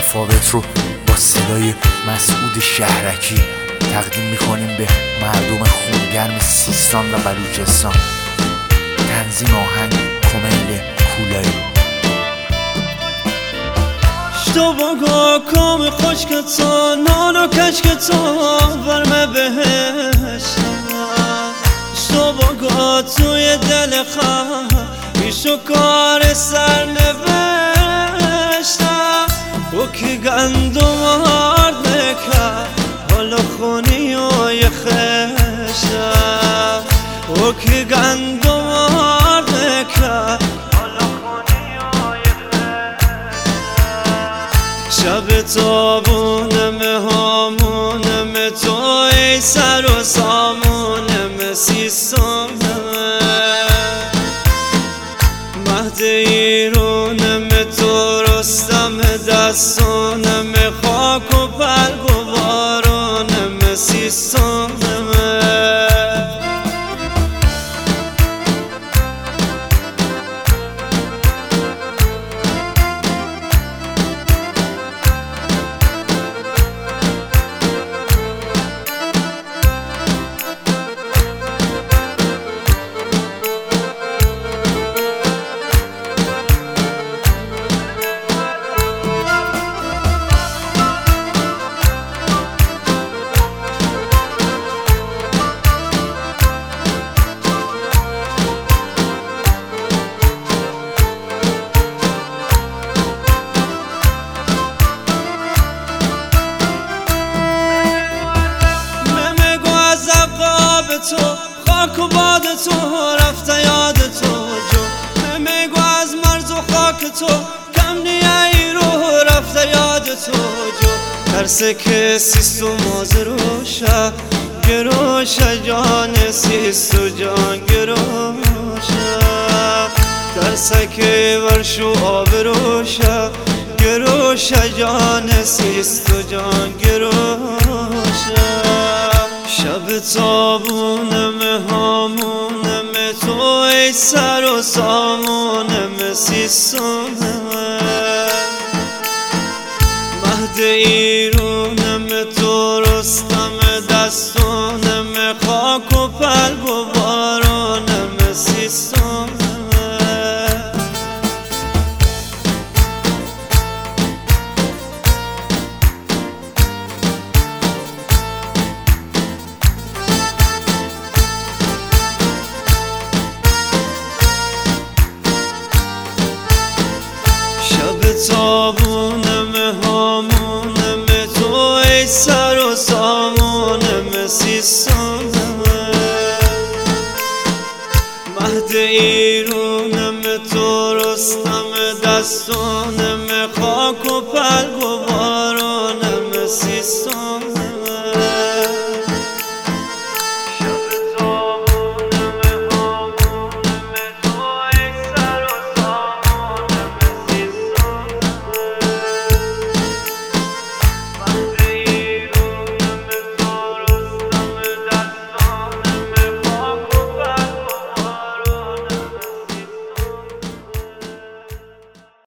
متفاوت رو با صدای مسعود شهرکی تقدیم میکنیم به مردم خونگرم سیستان و بلوچستان. تنظیم آهنگ کمیل کولایی. اشتباگا کام خشکتا نان و کشکتا ورمه بهشتم. اشتباگا توی دل خواهم ایشو کار سر نوشتم. او که گندم آرد نکرد حالا خونی و یه خشتم. او که گندم آرد نکرد شب تابونم هامونم تو ای سر و سامونم سیستانم. مهد ایرونم تو رستم دستانم خاک و برگ و بارانم سیستانم. تو خاک و باد تو رفته یاد تو جو. میگو از مرز و خاک تو کم نیایی رو رفته یاد تو جو. ترسه که سیست و ماز روشه گروشه جان سیست و جان گروشه. ترسه که ورشو آب روشه گروشه جان سیست و جان گروشه. شب تابونم هامونم تو ای سر و سامونم سیستانم. مهد ایرونم تو رستم دستانم خاک و پلگ و بارانم سیستانم. تابونم هامونم تو ای سر و سامونم سیستانم. مهد ایرونم تو رستم دستانم خاک و پلگ و بارانم سیستانم.